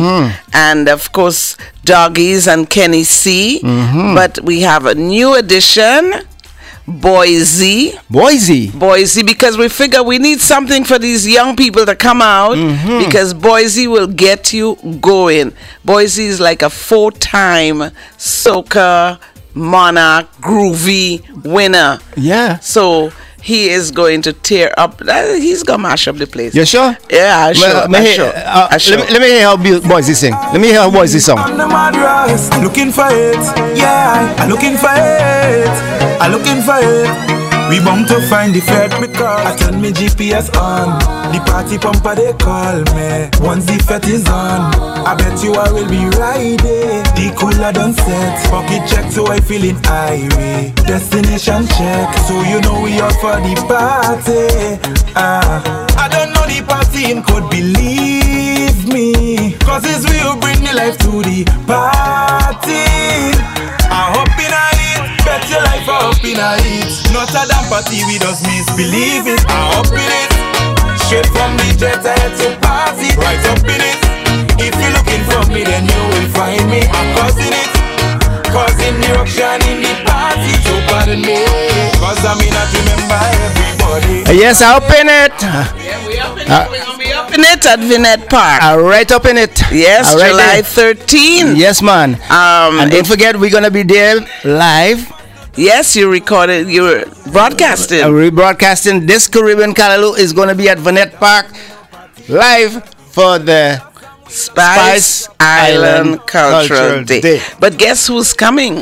and of course Doggies and Kenny C. But we have a new addition, Boise, because we figure we need something for these young people to come out, because Boise will get you going. Boise is like a 4-time soca monarch groovy winner. Yeah. So he is going to tear up. He's gonna mash up the place. You sure? Yeah, I'm sure. Let me hear how Boise sing. Let me hear how Boise song. On the mad rise, looking for it. Yeah, I'm looking for it. I'm looking for it. We bound to find the Fed because I turn me GPS on. The party pumper they call me. Once the Fed is on, I bet you I will be riding. The cooler done set. Pocket check so I feeling irate. Destination check so you know we out for the party. I don't know the party and could believe me, cause it's real bring the life to the party. I hope in a hit, bet your life I hope in a hit. Not a damn party we just misbelieve it. I hope in it, straight from the jet I had to party. Right up in it, if you're looking for me then you will find me. I'm causing it, causing the ruction in the party. So pardon me, cause I may not remember everybody. Yes, I open it. Yeah, we're gonna be up in it at Vinette Park. Right up in it. Yes, Right July there. 13th. Yes, man. And don't forget, we're gonna be there live. Yes, you're broadcasting. Rebroadcasting. This Caribbean Callaloo is gonna be at Vinette Park live for the Spice Island Cultural Day. But guess who's coming?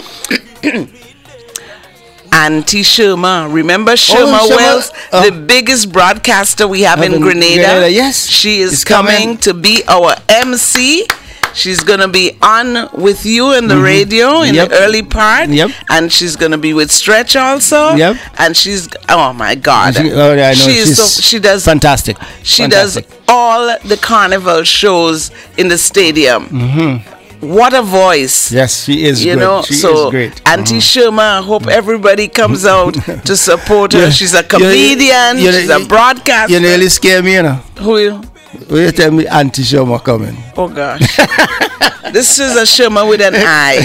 Auntie Sherma. Remember Sherma Wells, the biggest broadcaster we have in Grenada? Yes. She is coming to be our MC. She's going to be on with you in the radio in the early part. And she's going to be with Stretch also. And she's, oh my God. She does fantastic. She does all the carnival shows in the stadium. What a voice. Yes, she is great. She is great. Auntie Sherma, I hope everybody comes out to support her. She's a comedian. She's a broadcaster. You nearly scare me, you know. Who you? Will you tell me Auntie Sherma coming? Oh, gosh. This is a Sherma with an I.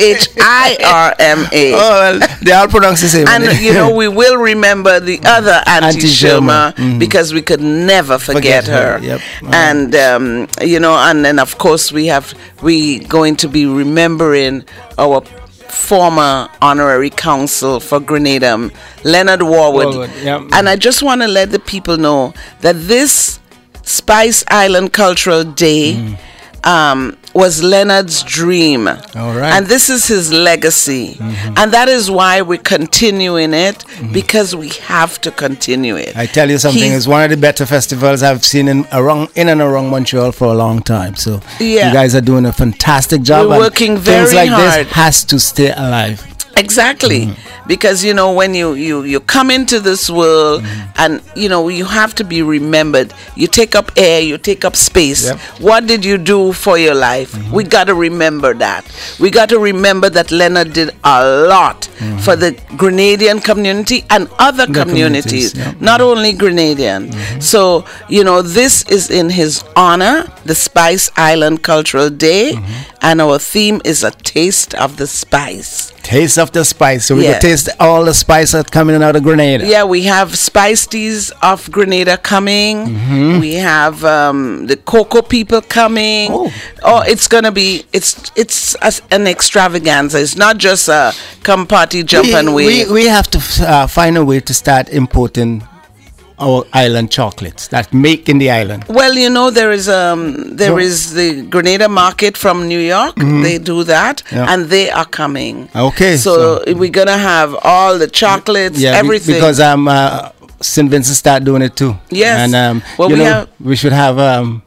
Shirma. Oh, well, they all pronounce the same. And, we will remember the other Auntie Sherma because we could never forget her. And, and then, of course, we going to be remembering our former honorary counsel for Grenada, Leonard Warwood. And I just want to let the people know that this Spice Island Cultural Day was Leonard's dream. All right. And this is his legacy. And that is why we're continuing it, because we have to continue it. I tell you something, it's one of the better festivals I've seen in and around Montreal for a long time. So you guys are doing a fantastic job. We're working very hard. Things like this has to stay alive. Exactly. Because, when you come into this world and, you have to be remembered. You take up air, you take up space. What did you do for your life? We got to remember that. We got to remember that Leonard did a lot for the Grenadian community and other communities, not only Grenadian. So, this is in his honor, the Spice Island Cultural Day, and our theme is a taste of the spice. Taste of the spice. So we can taste all the spice that's coming out of Grenada. Yeah, we have Spice Teas of Grenada coming. We have the cocoa people coming. It's gonna be it's an extravaganza. It's not just a come party, jump and wave. We have to find a way to start importing our island chocolates that make in the island. Well, there is the Grenada market from New York. They do that, and they are coming. Okay. So we're gonna have all the chocolates, everything. Because St. Vincent start doing it too. Yes. And we should have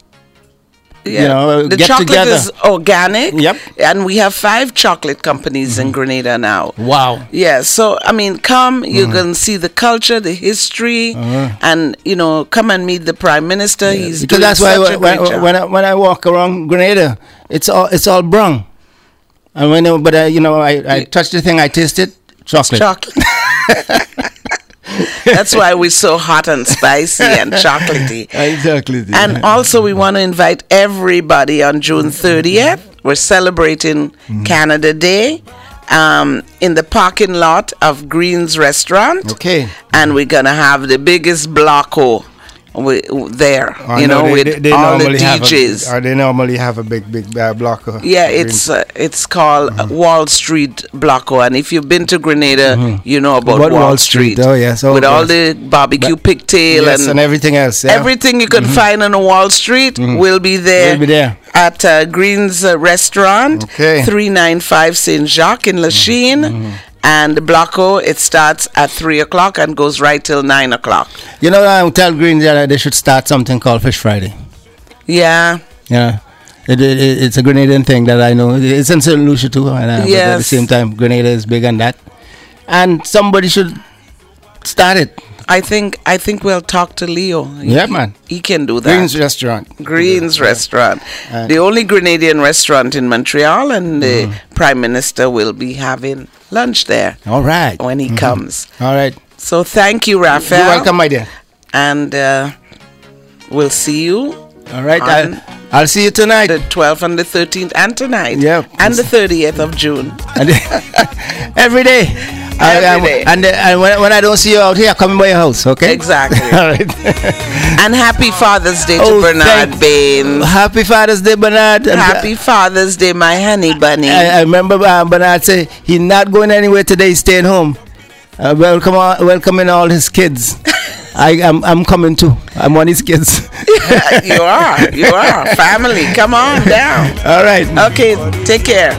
the get chocolate together. is organic. And we have 5 chocolate companies in Grenada now. Wow. Yeah. So come, you can see the culture, the history, and come and meet the Prime Minister. He's because doing that's why such a great job. when I walk around Grenada, it's all brown. And I touch the thing, I taste it, chocolate. That's why we're so hot and spicy and chocolatey. Exactly. And also, we want to invite everybody on June 30th. We're celebrating Canada Day in the parking lot of Green's Restaurant. Okay. And we're going to have the biggest blocko there, with all the DJs. They normally have a big blocko. Yeah, it's called Wall Street blocko, and if you've been to Grenada, you know about Wall Street. Oh yes, with all the barbecue pigtail and everything else. Yeah. Everything you can find on Wall Street will be there. At Green's Restaurant, 395 Saint Jacques in Lachine. And the blocko, it starts at 3 o'clock and goes right till 9 o'clock. You know, I tell Green that they should start something called Fish Friday. Yeah. Yeah. It's a Grenadian thing that I know. It's in St. Lucia too. And but at the same time, Grenada is big on that. And somebody should start it. I think we'll talk to Leo. Man. He can do that. Green's Restaurant. The only Grenadian restaurant in Montreal, and the Prime Minister will be having lunch there. All right. When he comes. All right. So thank you, Raphael. You're welcome, my dear. And we'll see you. All right. I'll see you tonight. The 12th and the 13th and tonight. Yeah. And the 30th of June. Every day. And when I don't see you out here, come by your house, okay? Exactly. All right. And happy Father's Day to Bernard Bain. Happy Father's Day, Bernard. Happy Father's Day, my honey bunny. I remember Bernard say he's not going anywhere today, he's staying home. Welcoming all his kids. I'm coming too. I'm one of his kids. Yeah, you are. Family, come on down. All right. Okay, take care.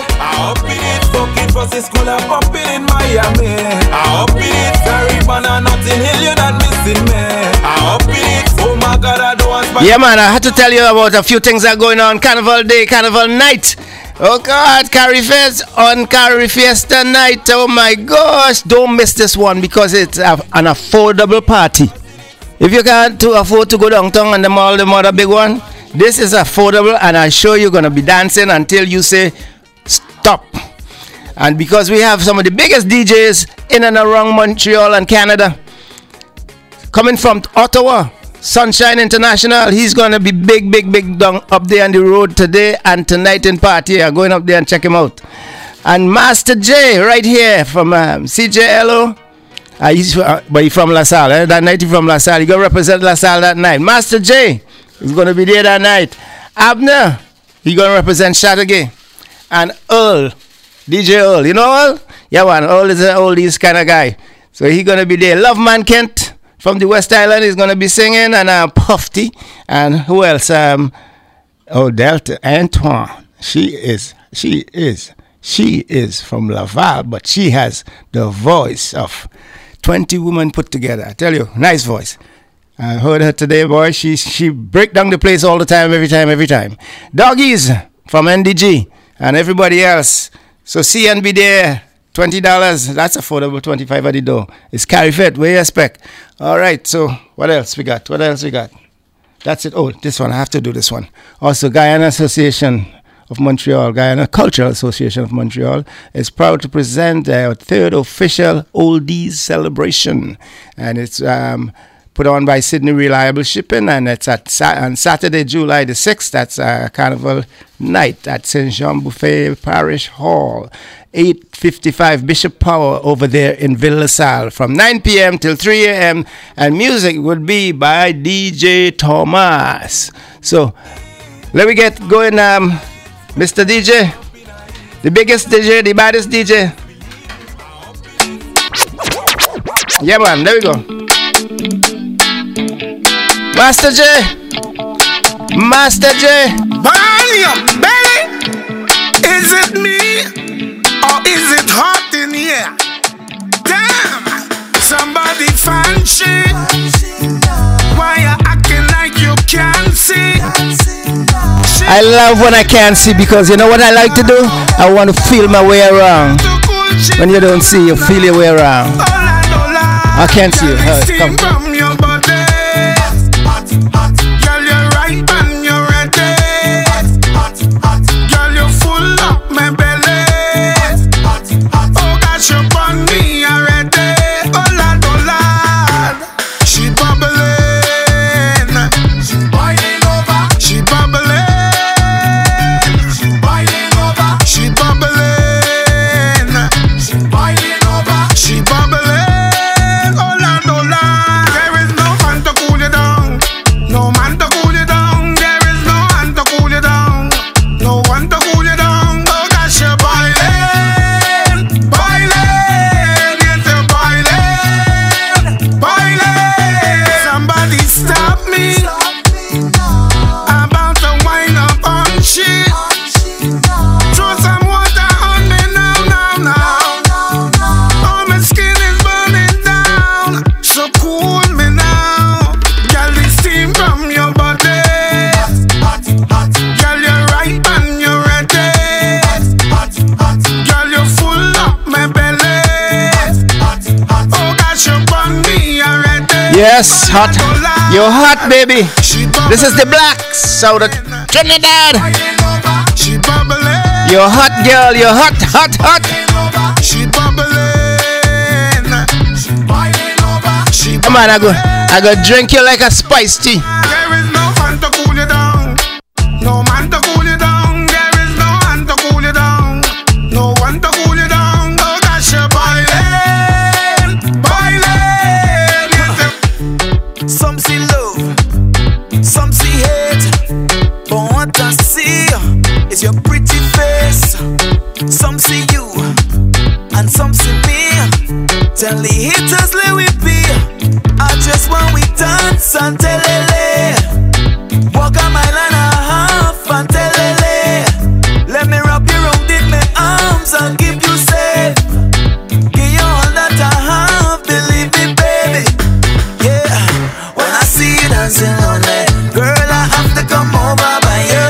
Process school and pumping in Miami. I up it, Caribbean and Notting Hill, you're not missing me. I up it, oh my God, I don't want. Yeah, man, I had to tell you about a few things that are going on. Carnival Day, Carnival Night. Oh God, Carry Fest on Carry Fiesta Night. Oh my gosh, don't miss this one because it's an affordable party. If you can't afford to go downtown and the other big one, this is affordable, and I assure you're gonna be dancing until you say stop. And because we have some of the biggest DJs in and around Montreal and Canada, coming from Ottawa, Sunshine International, he's going to be big down up there on the road today and tonight in party. I'm going up there and check him out. And Master J right here from CJLO. He's from La Salle. That night he's from La Salle. He's going to represent La Salle that night. Master J is going to be there that night. Abner, he's going to represent Chateauguay. And Earl. DJ Earl, you know Earl? Yeah, man, Earl is an oldies kind of guy. So he's going to be there. Loveman Kent from the West Island is going to be singing. And Puffy. And who else? Delta Antoine. She is from Laval, but she has the voice of 20 women put together. I tell you, nice voice. I heard her today, boy. She break down the place all the time, every time. Doggies from NDG and everybody else. So CNB there, $20. That's affordable, $25 at the door. It's Carry Fest. Where you expect? All right. So what else we got? That's it. Oh, this one. I have to do this one. Also, Guyana Association of Montreal, Guyana Cultural Association of Montreal is proud to present their third official Oldies celebration, and it's put on by Sydney Reliable Shipping, and it's on Saturday, July the 6th. That's Carnival Night at St. Jean Buffet Parish Hall, 855 Bishop Power over there in Ville-LaSalle from 9 p.m. till 3 a.m. And music would be by DJ Thomas. So let me get going, Mr. DJ, the biggest DJ, the baddest DJ. Yeah, man, there we go. Master J. Burn your belly. Is it me or is it hot in here? Damn, somebody fancy. Why you acting like you can't see? I love when I can't see, because you know what I like to do? I want to feel my way around. When you don't see, you feel your way around. I can't see you. Come. yes, hot. You're hot, baby. This is the Blacks out of Trinidad. You're hot, girl. You're hot, hot, hot. She bubbling. Come on, I go drink you like a spice tea. There is no man to cool you down. No man to cool you down. There is no man to cool you down. No one to cool you down. Oh gosh, you're boiling, boiling. Some see love, some see hate, but what I see is your pretty face. Some see you, and some see me. Tell the haters let we be. I just want we dance and telele. Walk a mile and a half and telele. Let me wrap you around in my arms and keep you safe. Give you all that I have, believe me, baby. Yeah, when I see you dancing lonely, girl, I have to come over by you.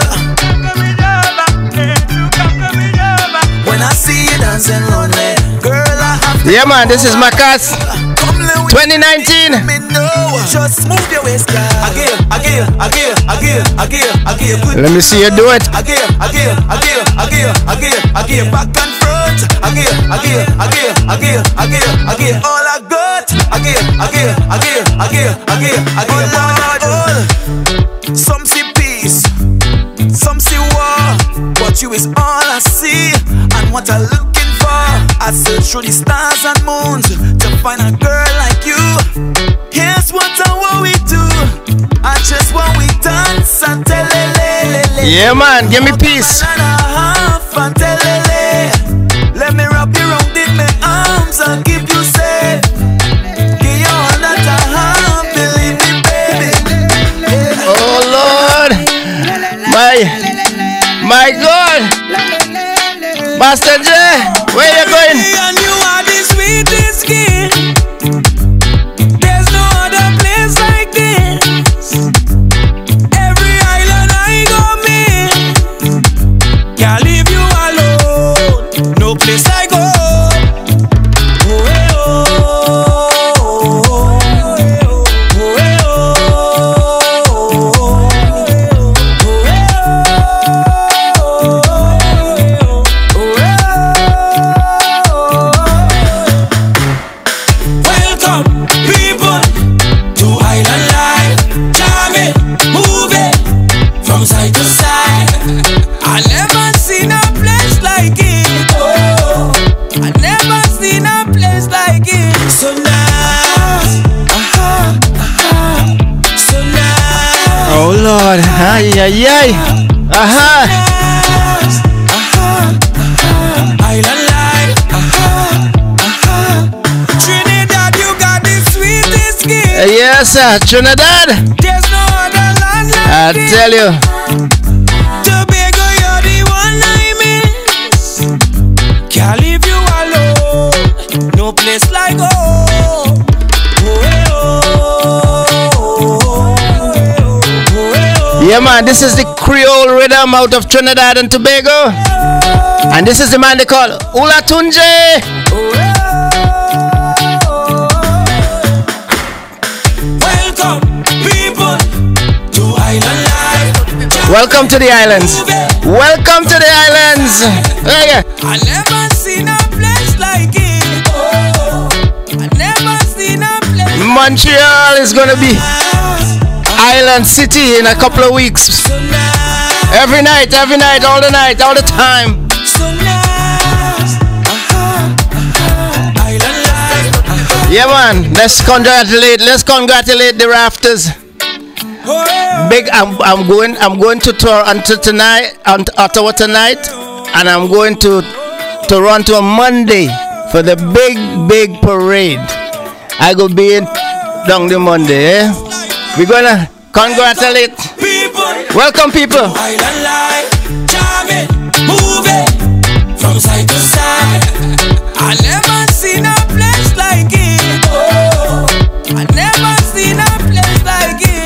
When I see you dancing lonely, girl, I have to. Yeah, man, this is Macas 2019. Just move your waist, again. Let me see you do it. Again, back and front. Again. All I got. Again. Some see peace, some see war, but you is all I see and what I'm looking for. I search through the stars and moons to find a girl like you. Here's what I want we do. I just want we dance and telele. Yeah, man, give me peace. Let me wrap you around in my arms and keep you safe. Give you all that I have, believe me, baby. Yeah. Oh Lord, my God, Master J, where you going? And you are the sweetest skin. There's no other place like this. Every island I go in, can't leave you alone. No place I go. Oh Lord, ay. Island life. Trinidad, you got the sweetest skin. Yes, sir, Trinidad. There's no other land like I tell you. Tobago, you're the one I miss. Can't leave you alone. No place like home. Yeah, man, this is the Creole rhythm out of Trinidad and Tobago. And this is the man they call Ula Tunje. Welcome, people, to Island Life. Welcome to the islands. Welcome to the islands. I never seen a place like it. I never seen a place. Montreal is gonna be Island City in a couple of weeks. Every night, all the night, all the time. Yeah, man. Let's congratulate the Rafters. Big. I'm going to Toronto tonight, Ottawa tonight, and I'm going to Toronto on Monday for the big parade. I go be in down the Monday. Eh? We're gonna congratulate people. Welcome, people. Island life, jamming, moving from side to side. I never seen a place like it. Oh, I never seen a place like it.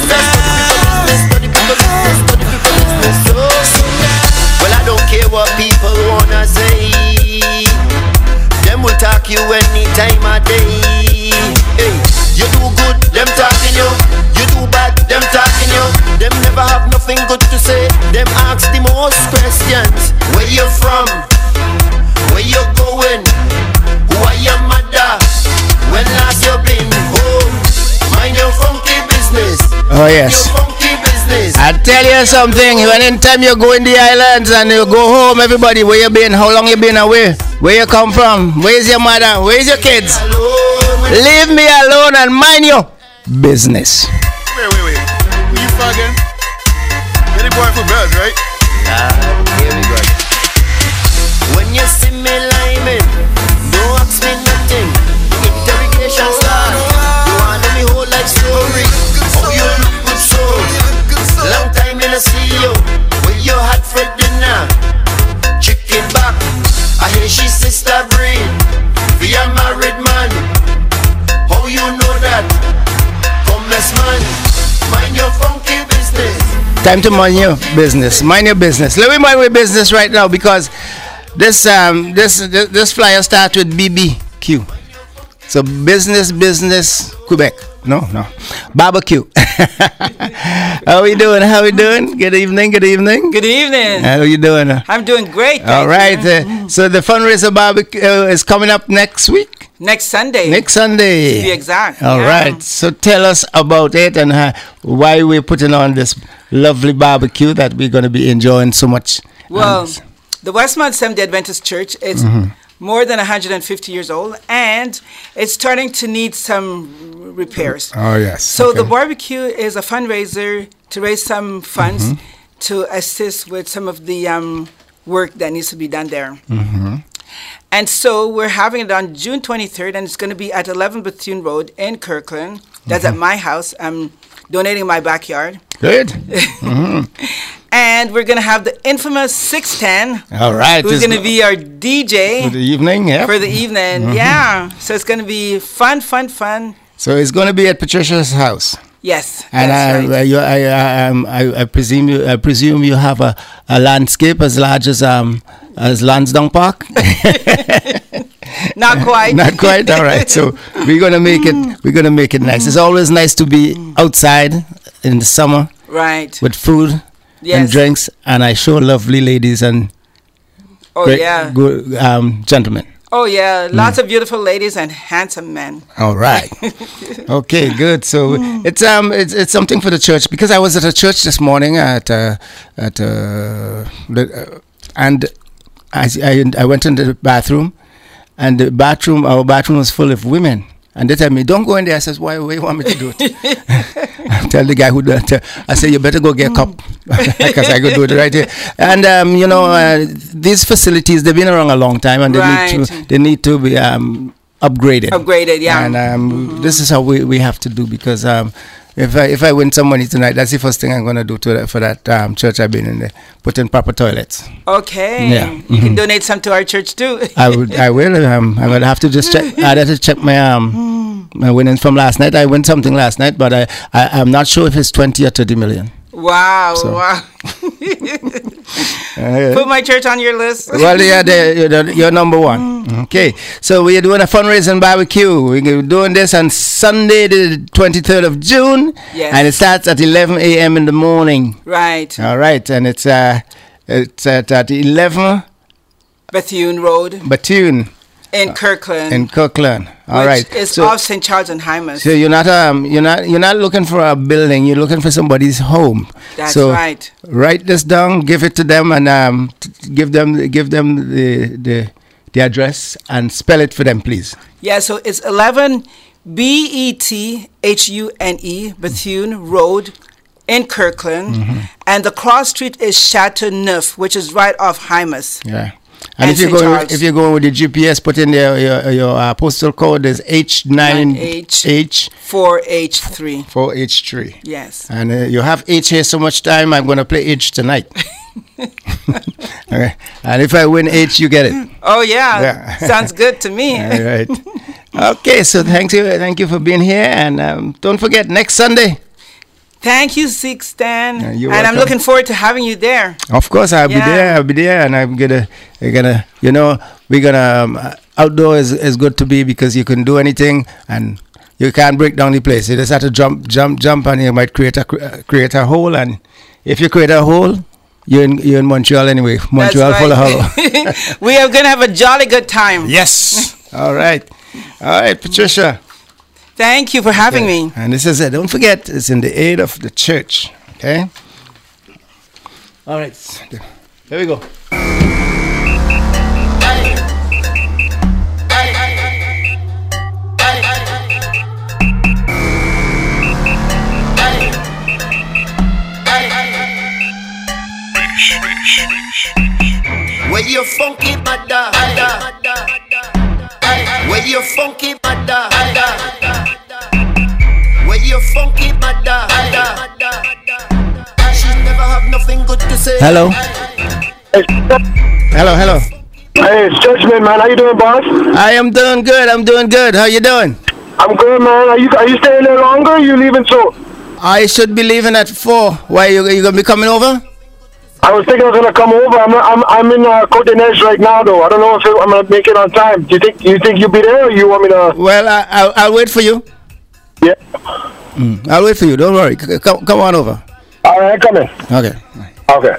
Well, I don't care what people wanna say. Them will talk you any time of day. Hey, you do good, them talk questions. Where you from? Where you going? Who are your mother? When last you been home? Mind your funky business. Oh yes. Your funky business. I tell you something. When anytime you go in the islands and you go home, everybody, where you been? How long you been away? Where you come from? Where's your mother? Where's your kids? Leave me alone and mind your business. Wait. Who you fucking? You're the boy for birds, right? Here we go. When you see me liming, don't ask me nothing. Interrogation start. You wanna me whole life story. Oh, you look good so. Long time in a see you. When you had for dinner. Chicken back. I hear she sister breed. Be a married man. How you know that? Come let's man. Mind your funky business. Time to mind your business. Mind your business. Let me mind my business right now because this flyer starts with BBQ. So business Quebec. No. Barbecue. How we doing? Good evening. Good evening. How you doing? I'm doing great. All right. So the fundraiser barbecue is coming up next week. Next Sunday. To be exact. All right. So tell us about it and why we're putting on this lovely barbecue that we're going to be enjoying so much. Well, the Westmount Seventh-day Adventist Church is more than 150 years old, and it's starting to need some repairs. Oh, yes. So the barbecue is a fundraiser to raise some funds to assist with some of the work that needs to be done there. And so we're having it on June 23rd, and it's going to be at 11 Bethune Road in Kirkland. That's at my house. I'm donating my backyard. Good. And we're going to have the infamous 610. All right. Who's going to be our DJ. For the evening, yeah. Yeah. So it's going to be fun. So it's going to be at Patricia's house. Yes. And I presume you have a landscape as large as Lansdowne Park. Not quite. Not quite. All right. So we're gonna make it nice. It's always nice to be outside in the summer. Right. With food and drinks, and I show lovely ladies and good gentlemen. Oh yeah, lots of beautiful ladies and handsome men. All right. Okay, good. So it's something for the church because I was at a church this morning and I went into the bathroom, and our bathroom was full of women. And they tell me, don't go in there. I says, why you want me to do it? I tell the guy who did it, I say, you better go get a cup because I could do it right here. And, these facilities, they've been around a long time and they need to be upgraded. Upgraded, yeah. And this is how we have to do because if I win some money tonight, that's the first thing I'm going to do for that church I've been in there. Put in proper toilets. Okay. Yeah. You can donate some to our church too. I will. I'm going to have to just check. I had to check my winnings from last night. I won something last night, but I'm not sure if it's 20 or 30 million. Wow. Put my church on your list. Well, you're number one. Okay. So we are doing a fundraising barbecue. We're doing this on Sunday, the 23rd of June. Yes. And it starts at 11 a.m. in the morning. Right. All right. And it's at 11 Bethune Road. Bethune. In Kirkland. All right. It's off St. Charles and Hymas. So you're not looking for a building. You're looking for somebody's home. That's right. Write this down, give it to them, and give them the address and spell it for them, please. Yeah. So it's 11 Bethune Bethune Road in Kirkland, and the cross street is Chateauneuf, which is right off Hymas. Yeah. And if you're going with the GPS, put in your postal code is H9H 4H3. 4H3. Yes. And you have H here so much time. I'm going to play H tonight. Okay. And if I win H, you get it. Oh yeah. Sounds good to me. All right. Okay. So thank you for being here, and don't forget next Sunday. Thank you, Sixten. And welcome. I'm looking forward to having you there. Of course, I'll be there, and we're gonna outdoor is good to be because you can do anything and you can't break down the place. You just have to jump, and you might create a hole, and if you create a hole, You're in Montreal anyway. Montreal That's full of right. hollow. We are going to have a jolly good time. Yes. All right, Patricia. Thank you for having me. And this is it. Don't forget, it's in the aid of the church. Okay. All right. Here we go. Where you funky mother, where you funky mother, where you funky mother. She never have nothing good to say. Hello. Hello. Hey, it's Judgment, man. How you doing, boss? I am doing good. How you doing? I'm good, man. Are you staying there longer? Or you leaving soon? I should be leaving at 4. Why you gonna be coming over? I was thinking I was gonna come over. I'm in Côte d'Ivoire right now, though. I don't know if I'm gonna make it on time. Do you think you'll be there, or you want me to? Well, I'll wait for you. Yeah. I'll wait for you. Don't worry. Come on over. All right, come in. Okay. Okay.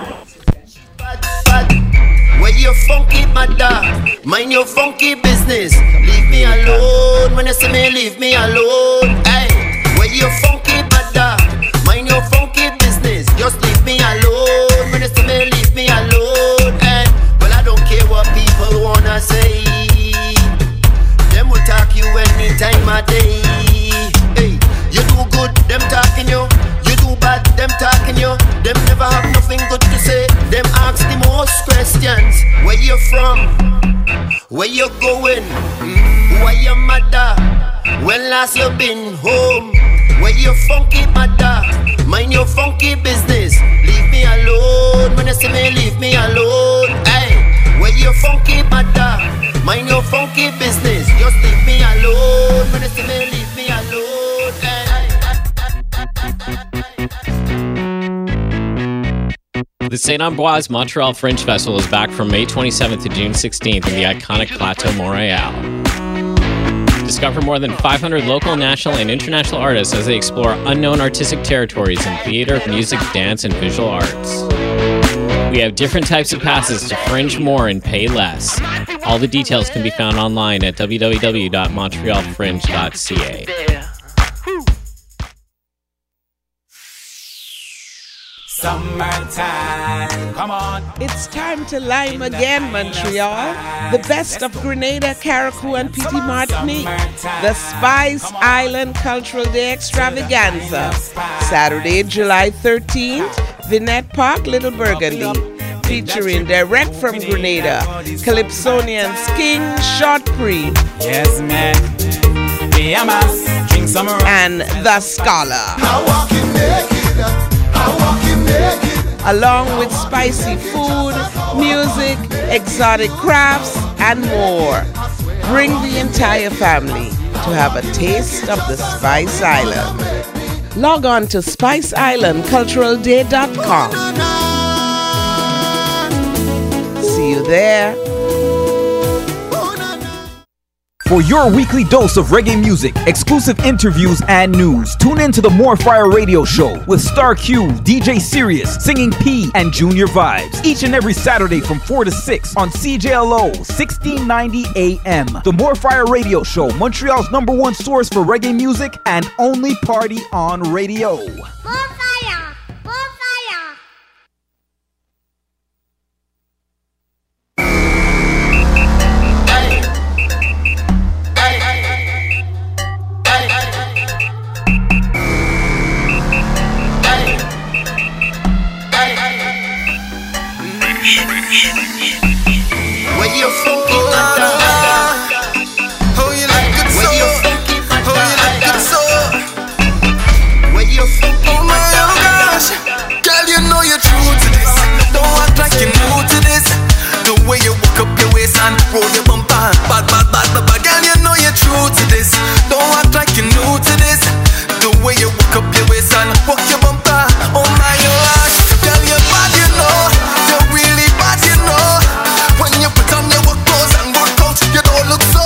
Where you funky mother, mind your funky business. Leave me alone. When you see me, leave me alone. Hey, where you funky mother, mind your funky business. Just leave me alone. When you see me, leave me alone. Hey, well I don't care what people wanna say. Them will talk you any time of day. Hey, you do good, them talking you. You do bad, them talking you. Them never have nothing good to say. Them ask the most questions. Where you from? Where you going? Who are your mother? When last you been home? Where you funky mother? Mind your funky business. Leave me alone. When you see me, leave me alone. Hey, where you funky mother? Mind your funky business. Just leave me alone. When you see me, leave me alone. Hey. The St. Ambroise Montreal Fringe Festival is back from May 27th to June 16th in the iconic Plateau Montréal. Discover more than 500 local, national, and international artists as they explore unknown artistic territories in theater, music, dance, and visual arts. We have different types of passes to Fringe more and pay less. All the details can be found online at www.montrealfringe.ca. Summertime, come on. It's time to lime again, Montreal. The best of Grenada, Carriacou, and Petite Martinique. The Spice Island Cultural Day Extravaganza. Saturday, July 13th, Vinette Park, Little Burgundy. Featuring direct from Grenada, Calypsonians King Short Creek. Yes, man. Drink some and The Scholar. Along with spicy food, music, exotic crafts, and more. Bring the entire family to have a taste of the Spice Island. Log on to spiceislandculturalday.com. See you there. For your weekly dose of reggae music, exclusive interviews, and news, tune in to the More Fire Radio Show with Star Q, DJ Sirius, Singing P, and Junior Vibes. Each and every Saturday from 4 to 6 on CJLO 1690 AM. The More Fire Radio Show, Montreal's #1 source for reggae music and only party on radio. More fire! More fire! Where you funky mother? Oh, you like it so. Where you funky mother? Oh, you like it so. Where you funky Oh my gosh, girl, you know you're true to this. Don't act like you're new to this. The way you walk up your waist and roll your bumper, bad. Girl, you know you're true to this. Don't act like you're new to this. The way you walk up your waist and walk your bumper. Oh my gosh, girl, you're bad, you know. You're really bad, you know. When you put on your work clothes and work out, you don't look so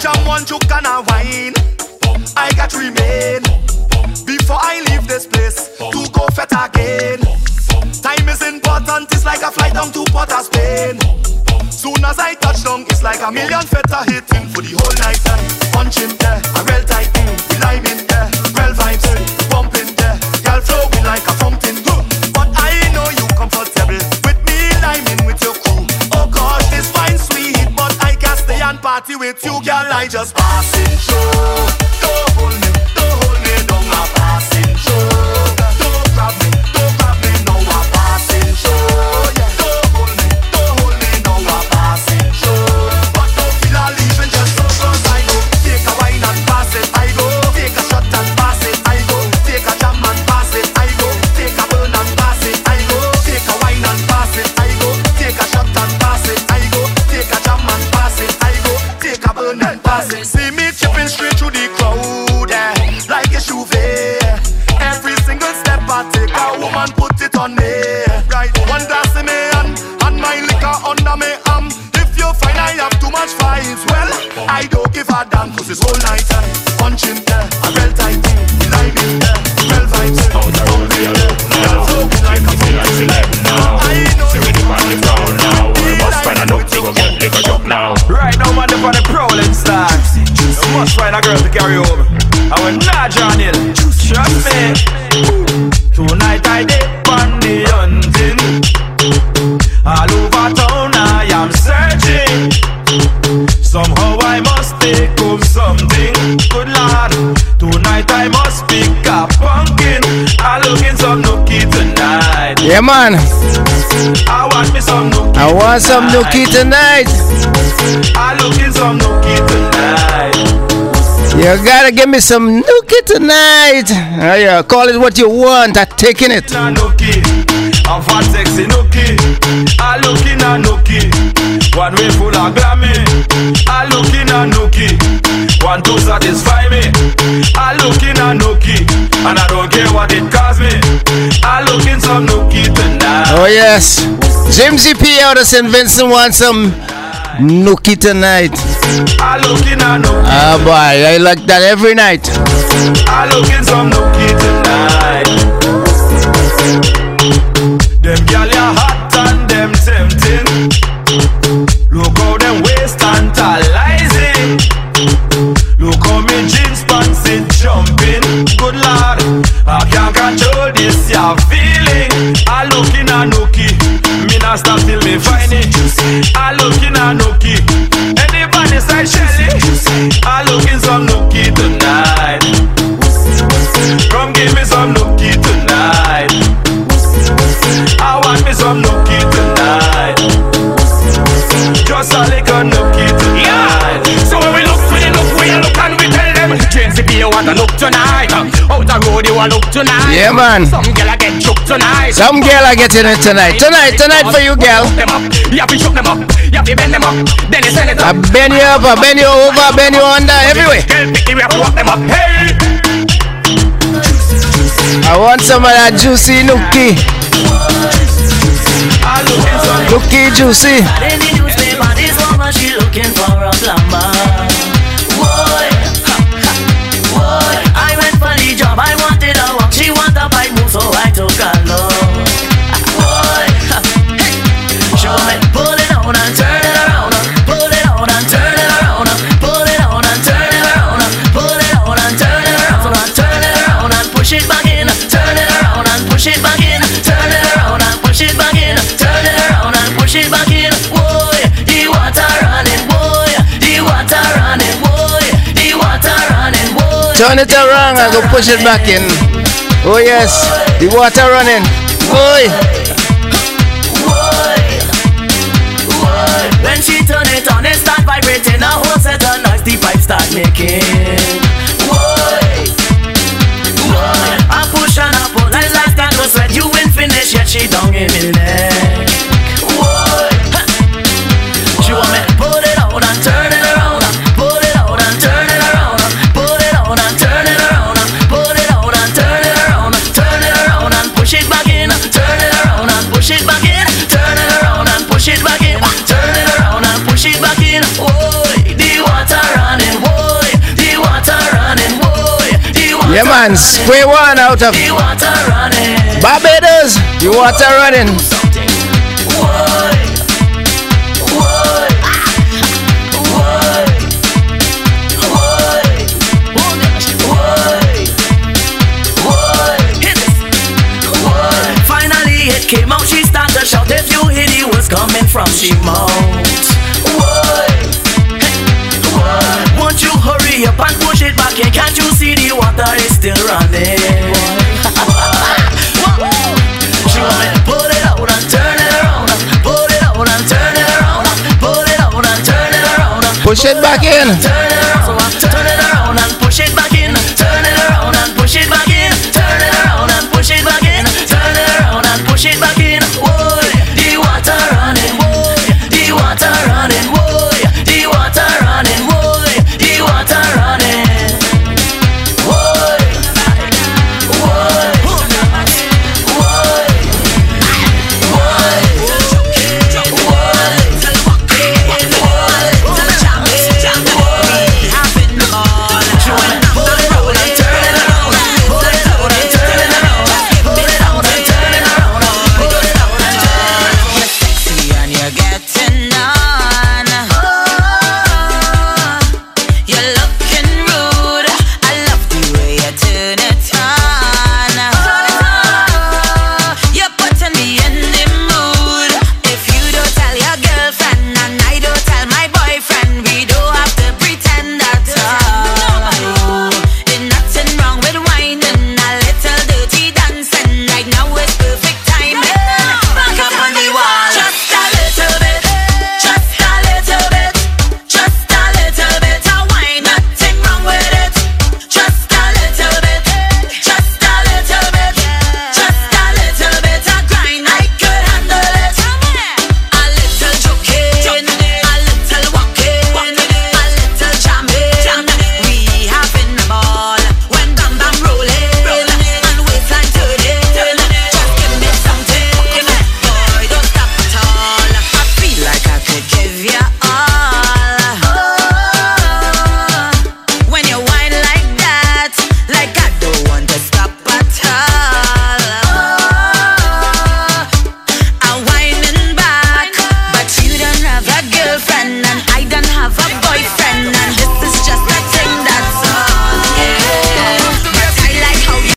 jam one juke and a wine. I got to remain before I leave this place to go fet again. Time is important, it's like a flight down to Port of Spain. Soon as I touch down, it's like a million feta hitting for the whole night. Punching there, a real tight, we lime in there, real vibes, bumping there, girl flowing like a fountain. But I know you comfortable with me liming with your crew. Oh gosh, this fine sweet, but I can't stay and party with you, girl. I just passing through. Don't hold me down, I'm passing through. Don't grab me, now I'm passing through. Don't hold me, now I'm passing through. But don't feel a leaving just so close. I go take a wine and pass it. I go take a shot and pass it. I go take a jam and pass it. I go take a burn and pass it. I go take a wine and pass it. I go take a shot and pass it. I go take a jam and pass it. I go take a burn and pass it. See me chipping straight through the crowd, like a Juve. Every single step I take, a woman put it on me. Right, one glass in me and my liquor under me arm. If you find I have too much fights, well, I don't give a damn, cause it's whole night punching there, a real tight thing, liming there, real vibes, bumping there, flowing like a fountain. I know you want to go now, we must find a note to go get liquor joke now. Right now, man, they're on the prowling style. You must find a girl to carry over. I will not John Hill, trust me. Tonight I did on the hunting. All over town I am searching. Somehow I must take up something. Good lord, tonight I must pick a pumpkin. I'm looking some nookie tonight. Yeah, man. I want me some nookie. I want some nookie tonight. I'm looking some nookie tonight. You gotta give me some nookie tonight. Yeah, call it what you want. I'm taking it. I'm fat sexy nookie. I'm looking at nookie. One way full of glammy. I'm looking at nookie. One to satisfy me. I'm looking at nookie. And I don't care what it costs me. I'm looking some nookie tonight. Oh yes, James P out of St. Vincent wants some nookie tonight. I'm looking at nookie. Ah boy, I like that every night. I'm looking some nookie tonight. Them gyal ya hot and them tempting. Look how them waist tantalizing. Look how me jeans pants it jumping. Good lord, I can't control this ya feeling. I'm looking at nookie. Me not stop till me find it. I'm looking at nookie. Anybody say Shelly? I'm looking some nookie tonight. Come give me some nookie tonight. I want me some nookie tonight. Just a little nookie tonight. Yeah. So when we look and we tell them JCP you want to look tonight. Out the road you want to look tonight. Yeah, man. Some girl I get shook tonight. Some girl I get in it tonight. Tonight for you, girl. You have to shook them up. You have to bend them up. Then you send it up. I bend you up, I bend you over, I bend you under, everywhere. Girl pick you up, walk them up. Hey. I want some of that juicy nookie. Nookie juicy. In the newspaper, this woman she looking for a plumber. Boy, boy, I went for the job, I wanted a walk, she want a bike move, so I took a look. Boy, show me, pull it on and turn it around, pull it on and turn it around, pull it on and turn it around, pull it on and turn it around, turn it around and push it back in, turn it around and push it back in, turn it around and push it back in, turn it around and push it back in. Boy, the water running, boy, the water running, boy, the water running, boy. Turn it around and go push it back in. Oh yes, the water running. Boy. When she turn it on, it start vibrating. A whole set of noise the pipe start making. I push and I pull, like that no sweat. You ain't finished yet, she down in me neck. She want me pull it out and turn it around, pull it out and turn it around, pull it out and turn it around, pull it out and turn it around, turn it around and push it back in, turn it around and push it back in, turn it around and push it back in, turn it around and push it back in. Oh, the water running. Yeah, man, spray one out of Barbados. The water running. Finally it came out, she started to shout. If you hit it was coming from she mouth. Won't you hurry up and push it back in? Can't you see the water is still running? She want me to pull it out and turn it around. Pull it out and turn it around. Pull it out and turn it around. Push it back in. Turn it around and push it back